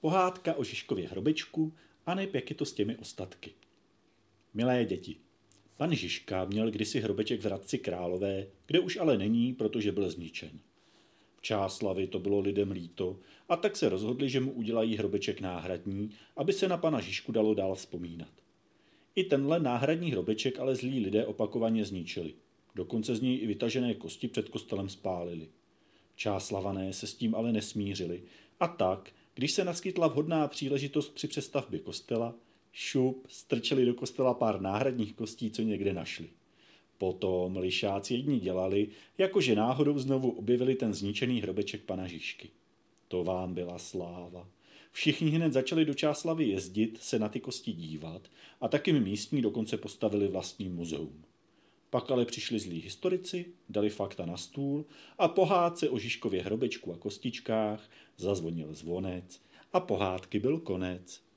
Pohádka o Žižkově hrobečku, aneb jak je to s těmi ostatky. Milé děti, pan Žižka měl kdysi hrobeček v Hradci Králové, kde už ale není, protože byl zničen. V Čáslavi to bylo lidem líto a tak se rozhodli, že mu udělají hrobeček náhradní, aby se na pana Žižku dalo dál vzpomínat. I tenhle náhradní hrobeček ale zlí lidé opakovaně zničili. Dokonce z něj i vytažené kosti před kostelem spálili. Čáslavané se s tím ale nesmířili a tak, když se naskytla vhodná příležitost při přestavbě kostela, strčili do kostela pár náhradních kostí, co někde našli. Potom lišáci jedni dělali, jakože náhodou znovu objevili ten zničený hrobeček pana Žižky. To vám byla sláva. Všichni hned začali do Čáslavy jezdit, se na ty kosti dívat a taky místní dokonce postavili vlastní muzeum. Pak ale přišli zlí historici, dali fakta na stůl a pohádce o Žižkově hrobečku a kostičkách zazvonil zvonec a pohádky byl konec.